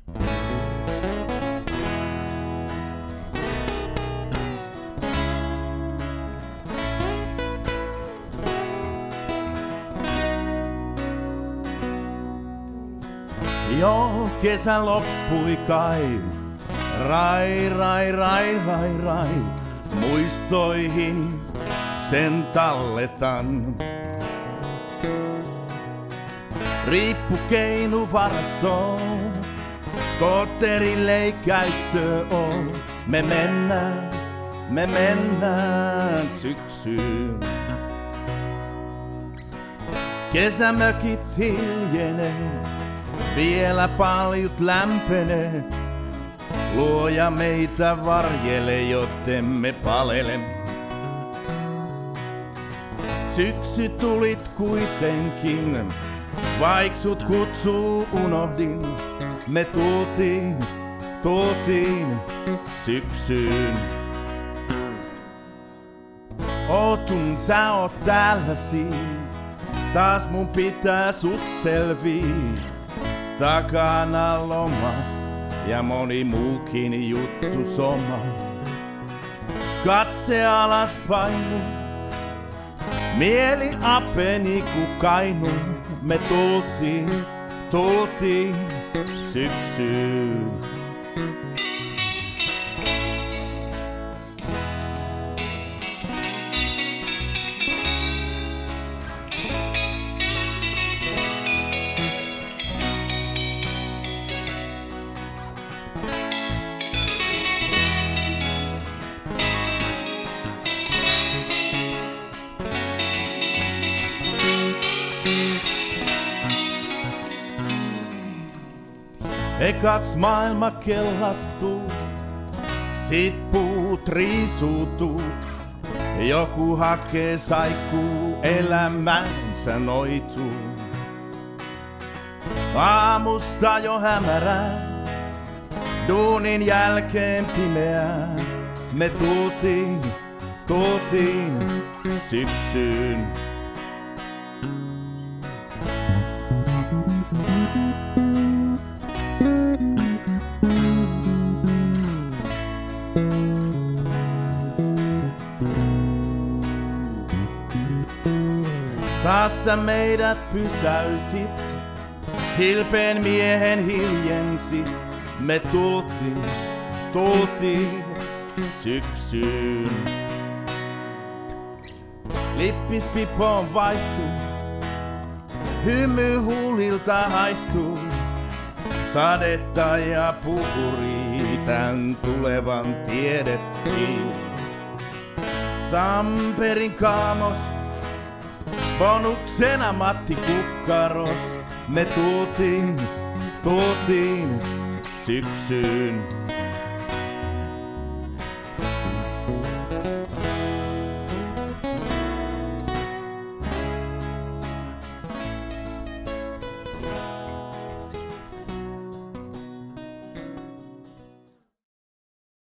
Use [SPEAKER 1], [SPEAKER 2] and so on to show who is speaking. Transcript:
[SPEAKER 1] Jo kesä loppui kai, rai, muistoihin sen talletan. Riippukeinu varastoon, skootterille käyttö on. Me mennään syksyyn. Kesämökit hiljenee, vielä paljut lämpenee. Luoja meitä varjele, jottemme palele. Syksy tulit kuitenkin, vaik sut kutsuu unohdin. Me tultiin syksyyn. Ootun sä oot täällä siis, taas mun pitää sut selvii. Takana loma ja moni muukin juttu soma. Katse alas painu, mieli apeni ku kainu. Me tultiin syksyyn. Ekaks maailma kellastuu, sit puut riisuutuu. Joku hakee saikkuu, elämänsä noituu. Aamusta jo hämärää, duunin jälkeen pimeää. Me tultiin syksyyn. Taas sä meidät pysäytit, hilpeen miehen hiljensit. Me tultiin syksyyn. Lippispipo vaihtuu, hymy huulilta haihtuu. Sadetta ja puhuri tän tulevan tiedettiin. Samperin kaamos, bonuksena Matti Kukkaros. Me tultiin syksyyn.